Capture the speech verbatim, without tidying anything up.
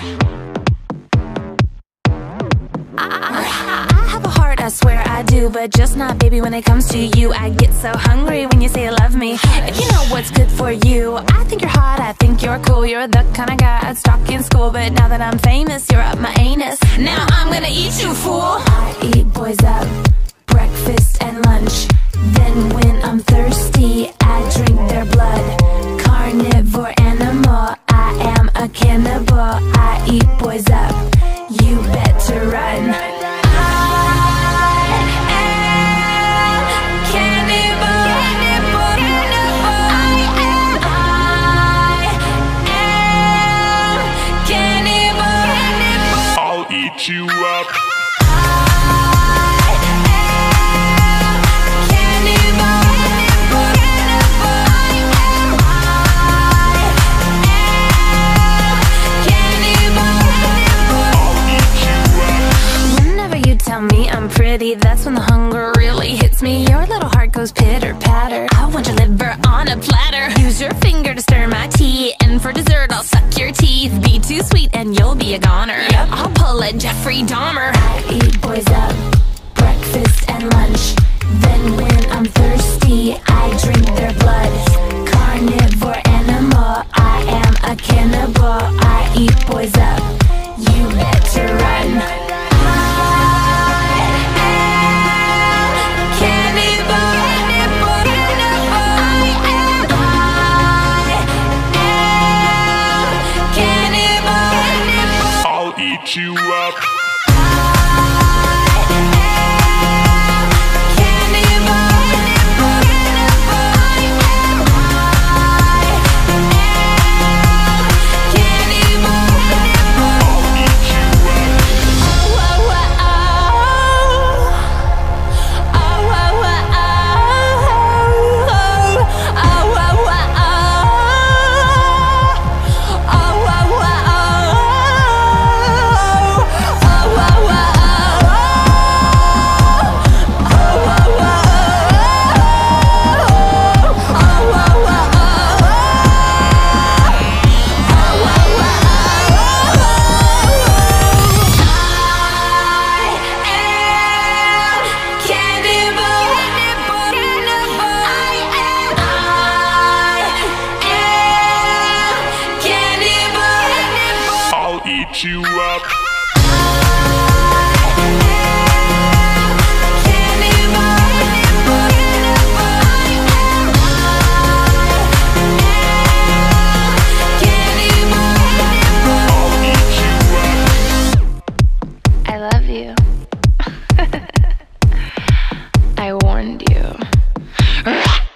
I have a heart, I swear I do, but just not, baby, when it comes to you. I get so hungry when you say you love me. If you know what's good for you, I think you're hot, I think you're cool. You're the kind of guy I'd stalk in school, but now that I'm famous, you're up my anus. Now I'm gonna eat you, fool. I eat boys up, breakfast and lunch. Then when I'm thirsty, I drink their blood. Carnivore animal, I am a cannibal. I eat boys up, you better run. Eat you up. Whenever you tell me I'm pretty, that's when the hunger really hits me. Your little heart goes pitter patter. I want your liver on a platter. Use your finger to stir my tea, and for dessert I'll suck your teeth. Be too sweet and you'll be a goner. Yep. I'll pull a Jeffrey Dahmer. I eat boys up, breakfast and lunch. Then when I'm thirsty, I drink their blood. Carnivore animal, I am a cannibal. I eat boys up, you better run. Eat you up. Eat you up. I love you. I warned you.